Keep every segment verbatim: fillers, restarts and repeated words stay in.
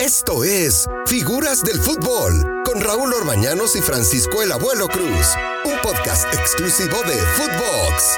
Esto es Figuras del Fútbol con Raúl Orbañanos y Francisco el Abuelo Cruz, un podcast exclusivo de Footbox.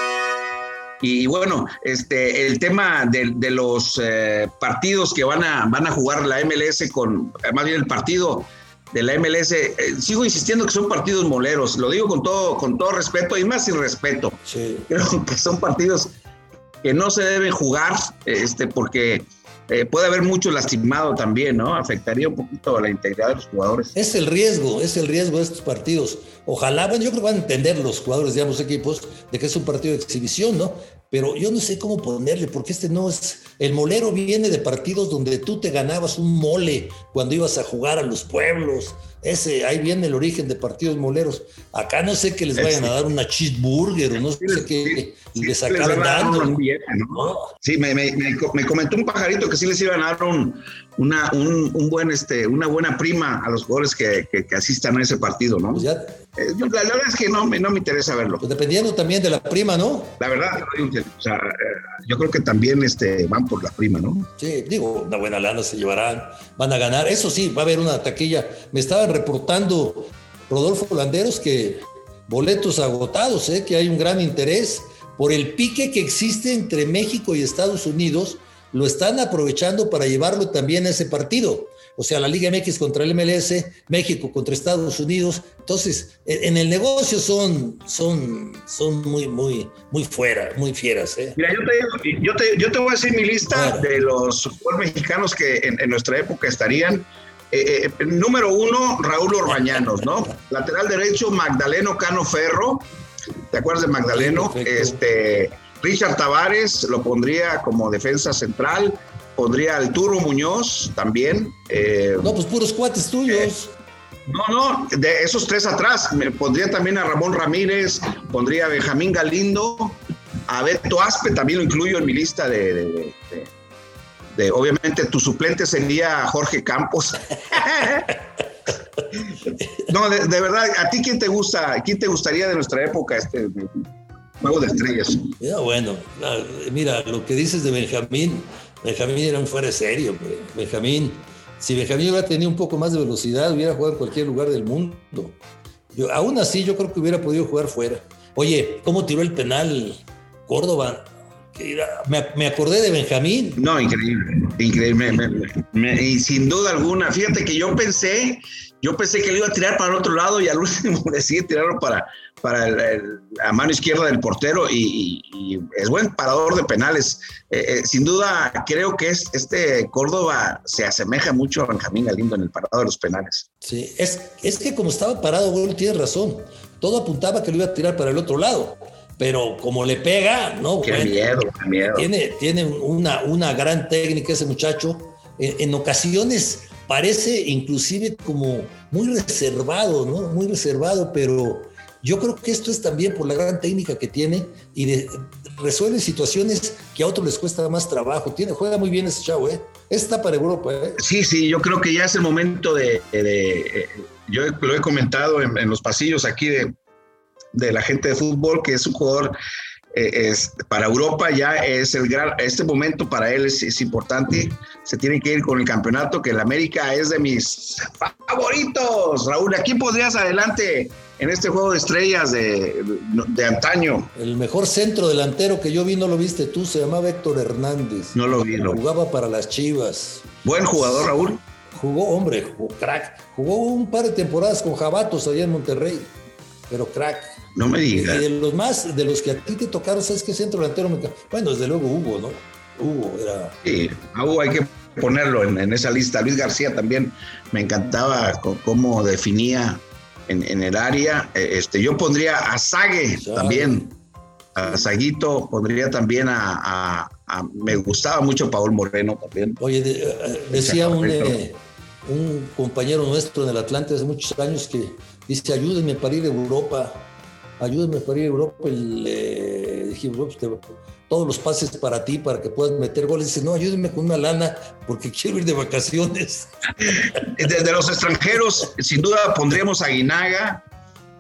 Y bueno, este, el tema de, de los eh, partidos que van a, van a jugar la M L S con, más bien el partido de la M L S, eh, sigo insistiendo que son partidos moleros, lo digo con todo, con todo respeto y más sin respeto. Sí. Creo que son partidos que no se deben jugar, este, porque Eh, puede haber mucho lastimado también, ¿no? Afectaría un poquito a la integridad de los jugadores. Es el riesgo, es el riesgo de estos partidos. Ojalá, bueno, yo creo que van a entender los jugadores de ambos equipos de que es un partido de exhibición, ¿no? Pero yo no sé cómo ponerle, porque este no es... El molero viene de partidos donde tú te ganabas un mole cuando ibas a jugar a los pueblos. Ese, ahí viene el origen de partidos moleros. Acá no sé que les vayan a dar una cheeseburger o no sé sí, qué sí, les sí, acaban dando. ¿no? ¿no? Sí, me, me, me comentó un pajarito que sí les iban a dar un, una, un, un buen, este, una buena prima a los jugadores que, que, que asistan a ese partido, ¿no? Pues ya, eh, yo, la, la verdad es que no, no me interesa verlo. Pues dependiendo también de la prima, ¿no? La verdad, o sea, yo creo que también este, van por la prima, ¿no? Sí, digo, una buena lana se llevarán, van a ganar. Eso sí, va a haber una taquilla. Me estaban reportando Rodolfo Landeros que boletos agotados, ¿eh? Que hay un gran interés por el pique que existe entre México y Estados Unidos. Lo están aprovechando para llevarlo también a ese partido. O sea, la Liga M X contra el M L S, México contra Estados Unidos. Entonces, en el negocio son, son, son muy, muy, muy fuera, muy fieras. ¿eh? Mira, yo te, yo, te, yo te voy a decir mi lista bueno. de los jugadores mexicanos que en, en nuestra época estarían. Eh, eh, número uno, Raúl Orbañanos, ¿no? Lateral derecho, Magdaleno Cano Ferro. ¿Te acuerdas de Magdaleno? Sí, este, Richard Tavares lo pondría como defensa central. Pondría al Turbo Muñoz también. Eh, no, pues puros cuates tuyos. Eh, no, no, de esos tres atrás. Me pondría también a Ramón Ramírez, pondría a Benjamín Galindo, a Beto Aspe, también lo incluyo en mi lista de... de, de, de, de obviamente tu suplente sería Jorge Campos. No, de, de verdad, ¿a ti quién te gusta, quién te gustaría de nuestra época este de, Juego de Estrellas? Ya, bueno, mira, lo que dices de Benjamín... Benjamín era un fuera de serio, hombre. Benjamín, si Benjamín hubiera tenido un poco más de velocidad, hubiera jugado en cualquier lugar del mundo. Yo, aún así, yo creo que hubiera podido jugar fuera. Oye, ¿cómo tiró el penal Córdoba? Me, me acordé de Benjamín. No, increíble, increíble. Me, me, me, y sin duda alguna, fíjate que yo pensé, yo pensé que le iba a tirar para el otro lado y al último decidí tirarlo para, para el, el, a mano izquierda del portero y, y, y es buen parador de penales. Eh, eh, sin duda, creo que es, este Córdoba se asemeja mucho a Benjamín Galindo en el parado de los penales. Sí, es, es que como estaba parado, Gol, tienes razón. Todo apuntaba que lo iba a tirar para el otro lado. Pero como le pega, ¿no? Qué bueno, miedo, qué miedo. Tiene, tiene una, una gran técnica ese muchacho. En, en ocasiones parece inclusive como muy reservado, ¿no? Muy reservado, pero yo creo que esto es también por la gran técnica que tiene y de, resuelve situaciones que a otros les cuesta más trabajo. Tiene, juega muy bien ese chavo, ¿eh? Está para Europa, ¿eh? Sí, sí, yo creo que ya es el momento de... de, de yo lo he comentado en, en los pasillos aquí de... de la gente de fútbol, que es un jugador eh, es, para Europa ya es el gran, este momento para él es, es importante, se tiene que ir con el campeonato, que el América es de mis favoritos. Raúl, ¿a quién podrías adelante en este juego de estrellas de, de, de antaño? El mejor centro delantero que yo vi, no lo viste tú, se llamaba Héctor Hernández. No lo vi, no. Jugaba para las Chivas. Buen jugador, Raúl. Jugó, hombre, jugó crack. Jugó un par de temporadas con Jabatos allá en Monterrey, pero crack. No me digas. Y de los más, de los que a ti te tocaron, ¿sabes qué centro delantero? Me... Bueno, desde luego Hugo, ¿no? Hugo era... Sí, a Hugo hay que ponerlo en, en esa lista. Luis García también me encantaba cómo definía en, en el área. Este, yo pondría a Zague también. A Zaguito, pondría también a, a, a... Me gustaba mucho Paul Moreno también. Oye, de, decía un, eh, un compañero nuestro en el Atlante hace muchos años que dice, ayúdenme para ir a Europa. Ayúdame para ir a Europa. Y le dije, todos los pases para ti, para que puedas meter goles. Dice, no, ayúdenme con una lana, porque quiero ir de vacaciones. Desde los extranjeros, sin duda pondríamos a Aguinaga.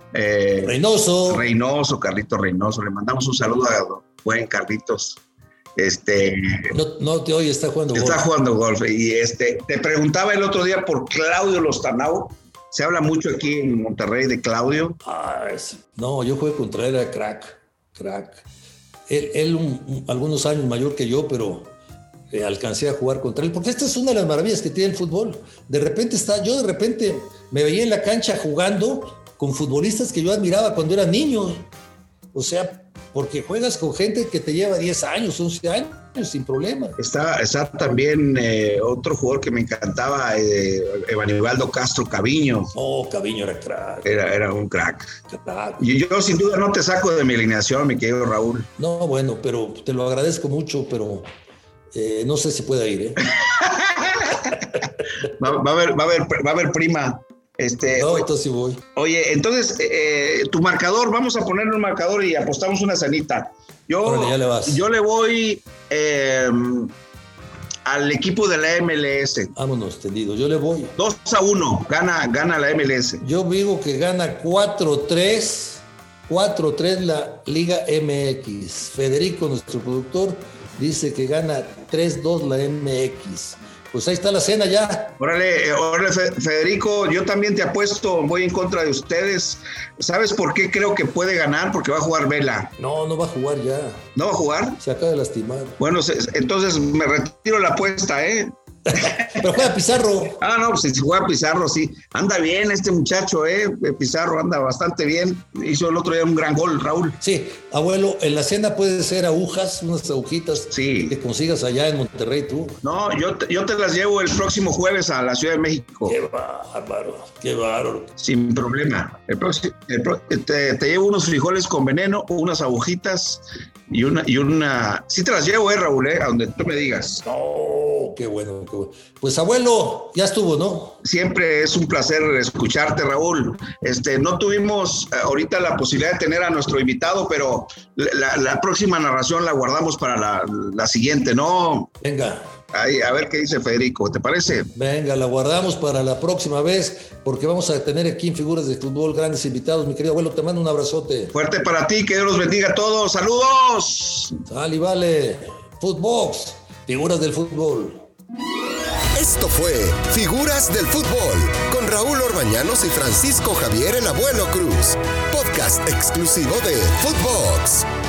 Eh, Reynoso. Reynoso, Carlitos Reynoso. Le mandamos un saludo a buen Carlitos. Este, no, no te oye, está jugando está golf. Está jugando golf. Y este, te preguntaba el otro día por Claudio Loztanao. Se habla mucho aquí en Monterrey de Claudio. Ah, es, no, yo jugué contra él, era crack, crack. Él, él un, un, algunos años mayor que yo, pero eh, alcancé a jugar contra él. Porque esta es una de las maravillas que tiene el fútbol. De repente está, yo de repente me veía en la cancha jugando con futbolistas que yo admiraba cuando era niño. O sea, porque juegas con gente que te lleva diez años, once años, sin problema. Está, está también eh, otro jugador que me encantaba, eh, Evanibaldo Castro Caviño. Oh, Caviño era crack. Era, era un crack. crack. Y yo sin duda no te saco de mi alineación, mi querido Raúl. No, bueno, pero te lo agradezco mucho, pero eh, no sé si pueda ir, ¿eh? va, va, a haber, va, a haber, va a haber prima. Este, no, oye, entonces sí voy. Oye, entonces, eh, tu marcador, vamos a ponerle un marcador y apostamos una cenita. Yo, Órale, ya le vas. yo le voy eh, al equipo de la M L S. Vámonos, tendido. Yo le voy. dos a uno, gana, gana la M L S. Yo digo que gana cuatro tres. cuatro tres la Liga M X. Federico, nuestro productor, dice que gana tres dos la M X. Pues ahí está la cena ya. Órale, órale, Federico, yo también te apuesto, voy en contra de ustedes. ¿Sabes por qué creo que puede ganar? Porque va a jugar Vela. No, no va a jugar ya. ¿No va a jugar? Se acaba de lastimar. Bueno, entonces me retiro la apuesta, ¿eh? Pero juega Pizarro. Ah, no, pues si juega Pizarro, sí. Anda bien este muchacho, ¿eh? Pizarro anda bastante bien. Hizo el otro día un gran gol, Raúl. Sí, abuelo, en la cena puede ser agujas, unas agujitas sí. que consigas allá en Monterrey tú. No, yo te, yo te las llevo el próximo jueves a la Ciudad de México. Qué bárbaro, qué bárbaro. Sin problema. El próximo, el, te, te llevo unos frijoles con veneno, unas agujitas y una, y una... Sí te las llevo, eh, Raúl, eh, a donde tú me digas. No, qué bueno, qué bueno. Pues abuelo, ya estuvo, ¿no? Siempre es un placer escucharte, Raúl. Este, no tuvimos ahorita la posibilidad de tener a nuestro invitado, pero la, la próxima narración la guardamos para la, la siguiente, ¿no? Venga. Ay, a ver qué dice Federico, ¿te parece? Venga, la guardamos para la próxima vez, porque vamos a tener aquí en Figuras de Fútbol grandes invitados. Mi querido abuelo, te mando un abrazote. Fuerte para ti, que Dios los bendiga a todos. ¡Saludos! Sale y vale. Footbox, Figuras del Fútbol. Esto fue Figuras del Fútbol con Raúl Orbañanos y Francisco Javier el Abuelo Cruz. Podcast exclusivo de Footbox.